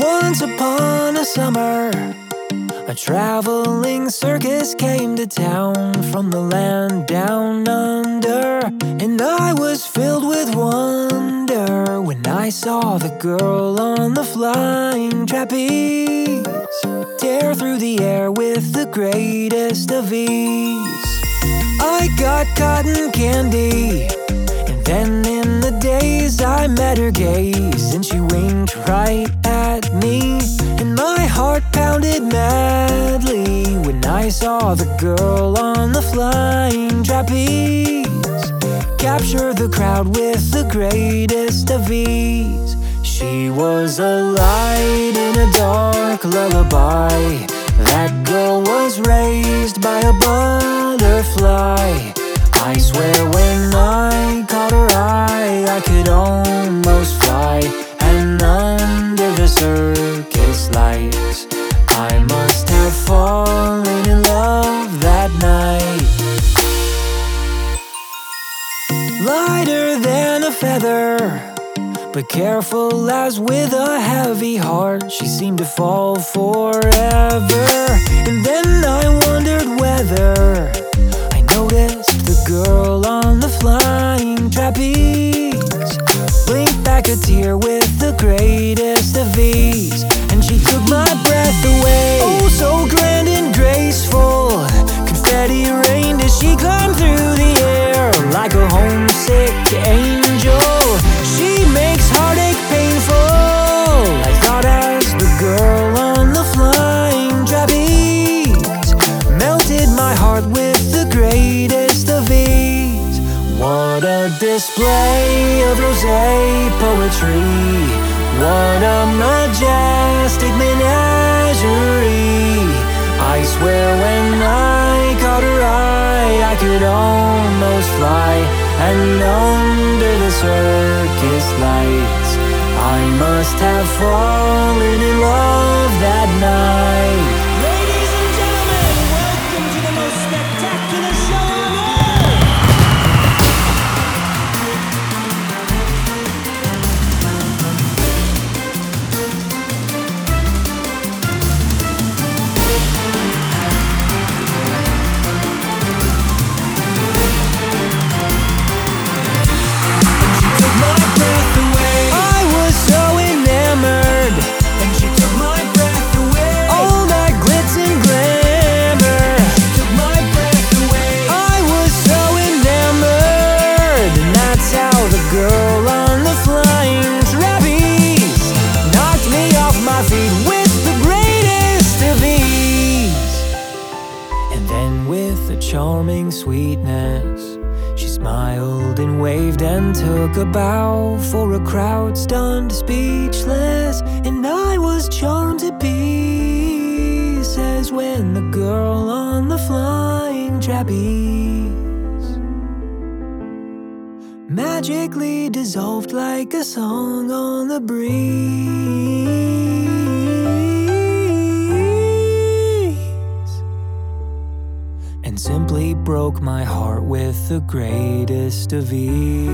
Once upon a summer, a traveling circus came to town from the land down under, and I was filled with wonder when I saw the girl on the flying trapeze tear through the air with the greatest of ease. I got cotton candy, and then in the days I met her gaze, and she winked right at me, and my heart pounded madly when I saw the girl on the flying trapeze capture the crowd with the greatest of ease. She was a light in a dark lullaby. That girl was raised by a butterfly. I swear when I caught her eye, I could almost fly. And under the circus lights, I must have fallen in love that night. Lighter than a feather, but careful as with a heavy heart, she seemed to fall forever. And then I wondered whether I noticed the girl on the flying trapeze blink back a tear with the greatest of ease, and she took my breath away. Oh, so grand and graceful, confetti rained as she climbed through the air like a homesick angel. She makes heartache painful, I thought, as the girl on the flying trapeze melted my heart with the greatest of ease. What a display of rosé poetry, what a majestic menagerie. I swear when I caught her eye, I could almost fly. And under the circus lights, I must have fallen in love that night. Ladies and gentlemen, welcome to the most spectacular show on earth! Girl on the flying trapeze knocked me off my feet with the greatest of ease. And then with a charming sweetness, she smiled and waved and took a bow for a crowd stunned speechless. And I was charmed to pieces when the girl on the flying trapeze magically dissolved like a song on the breeze, and simply broke my heart with the greatest of ease.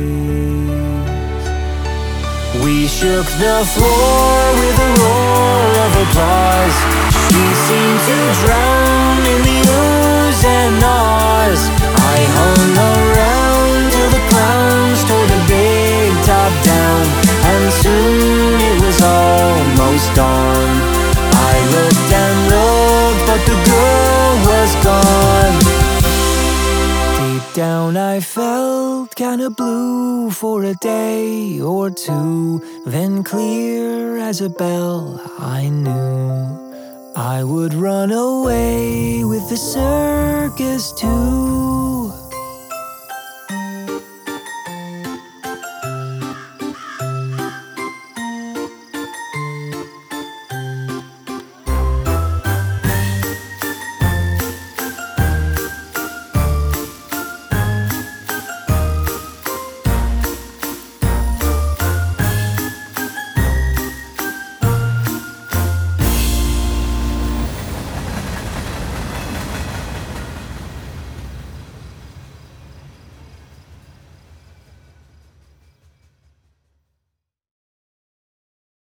We shook the floor with a roar of applause. She seemed to drown in the oohs and ahs. I hung around till the clowns tore the big top down, and soon it was almost dawn. I looked and looked, but the girl was gone. Deep down I felt kinda blue for a day or two, then clear as a bell I knew I would run away with the circus too.